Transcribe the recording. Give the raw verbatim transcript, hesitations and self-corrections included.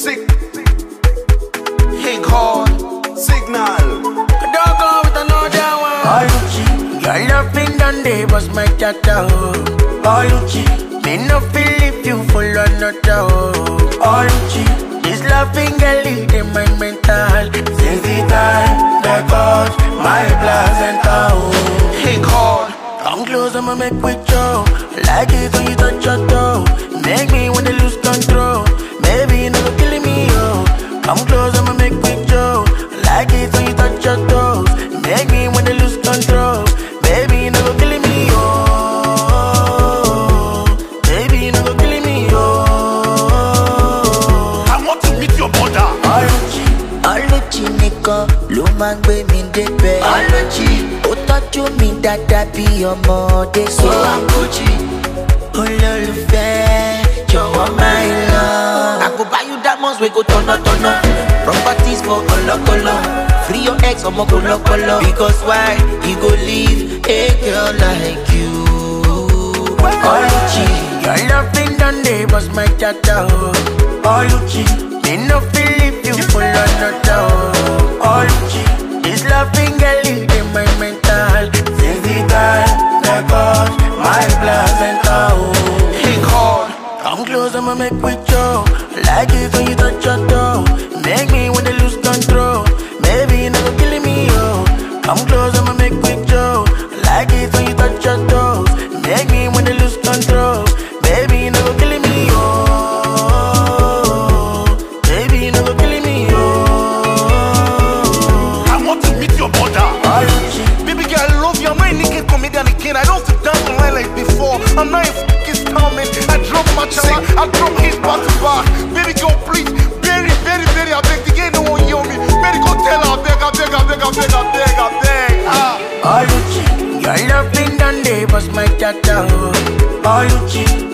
Sick. Hig hard. Signal. Don't go with another one. Oluchi, your loving done day was my tata. Oluchi, me no feel if you full another. Oluchi, this loving girl leading my mental. since the time they got my placenta. Hig hard. Come close, I'ma make with you. Like it when you touch your toe. Make me wanna lose control. Maybe you never killing me, yo. Come close, I'ma make with you. Like it when you touch your toes. Make me wanna lose control. Baby, you never killing me, yo. Baby, you never killing me, yo. I want to meet your mother. Oluchi, Oluchi nìkan ló máa ń gbé mi débẹ̀. Oluchi, Ó tọ́jú mi dáadáa bí ọmọdé so so. I'm Gucci. Olólùfẹ́ jọ̀wọ́ máa ń lọ. I go buy you diamonds wey go tọ̀nà tọ̀nà. Properties for kọ̀lọ̀kọ̀lọ̀. Free your ex ọmọ kọ̀lọ̀kọ̀lọ̀. Because why you go leave a girl like you? Oluchi, Your loving done day was my tata. Oluchi, Me no feel if you full another. Oluchi, This loving girl leading my mental. since the time they got my placenta. Hig hard. Come close, I'ma make with you. Like it when you touch your toe. Make me wanna lose control. Maybe you never killing me, yo. Come close, I'ma make with you. Like it when you touch your toes. Make me wanna lose control. Baby, you never killing me, yo. Baby, you never killing me, yo. I want to meet your mother. Oluchi, Baby girl, I love you. I'm not a naked comedian again. I don't have to dance online like before. I'm not a fucking star, man. I drop my channel. I drop his back to back. Baby girl, please. Very, very, very. I beg the girl, no one hear me. Baby, go tell her. I beg, I beg, I beg, I beg, I beg, I beg. Ah. Oluchi, Your loving done day was my tata. Oluchi,